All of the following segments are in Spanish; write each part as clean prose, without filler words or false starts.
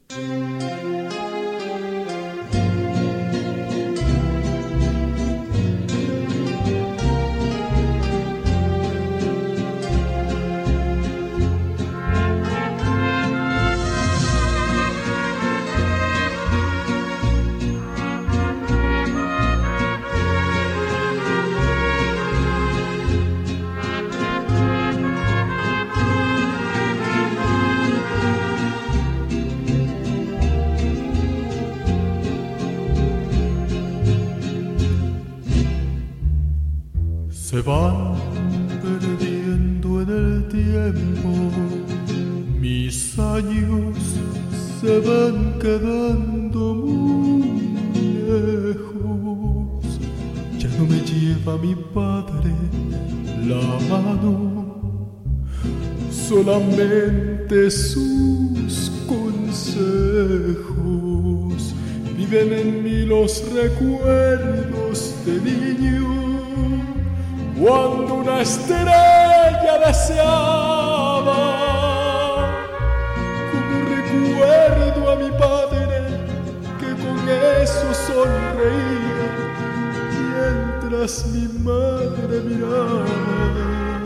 Se van perdiendo en el tiempo, mis años se van quedando muy lejos. Ya no me lleva mi padre la mano, solamente sus consejos. Viven en mí los recuerdos de niño, cuando una estrella deseaba. Como recuerdo a mi padre que con eso sonreía mientras mi madre miraba.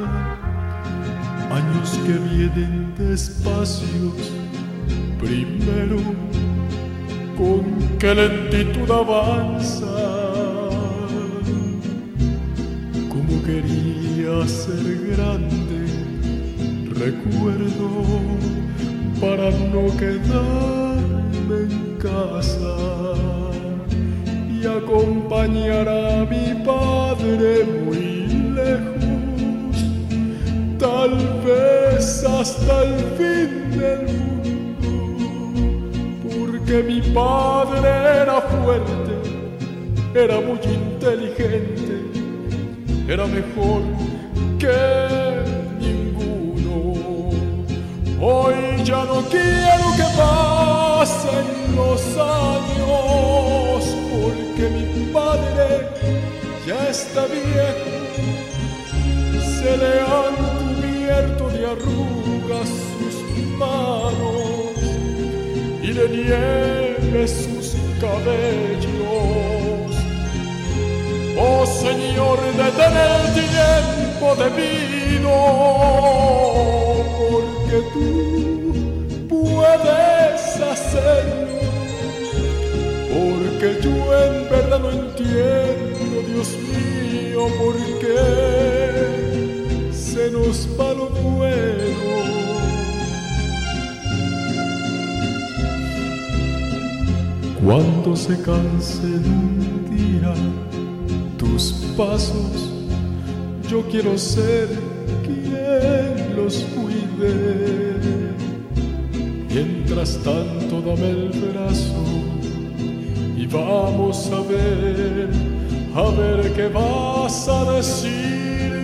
Años que vienen despacios, primero con qué lentitud avanza. Quería ser grande, recuerdo, para no quedarme en casa y acompañar a mi padre muy lejos, tal vez hasta el fin del mundo, porque mi padre era fuerte, era muy inteligente, era mejor que ninguno. Hoy ya no quiero que pasen los años, porque mi padre ya está viejo, se le han cubierto de arrugas sus manos y de nieve sus cabellos. Oh Señor, detén el tiempo debido, porque tú puedes hacerlo, porque yo en verdad no entiendo, Dios mío, por qué se nos va lo bueno. Cuando se cansen un día tus pasos, yo quiero ser quien los cuide. Mientras tanto dame el brazo y vamos a ver qué vas a decir.